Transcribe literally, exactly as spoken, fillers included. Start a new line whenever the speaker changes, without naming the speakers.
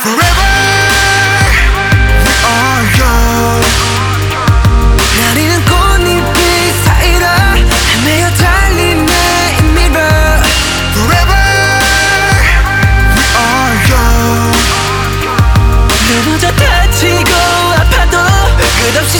Forever we are young. 나리는 꽃잎이 사이로 헤매어 달린 내 미러. Forever we are young.
넘어져 다치고 아파도 끝없이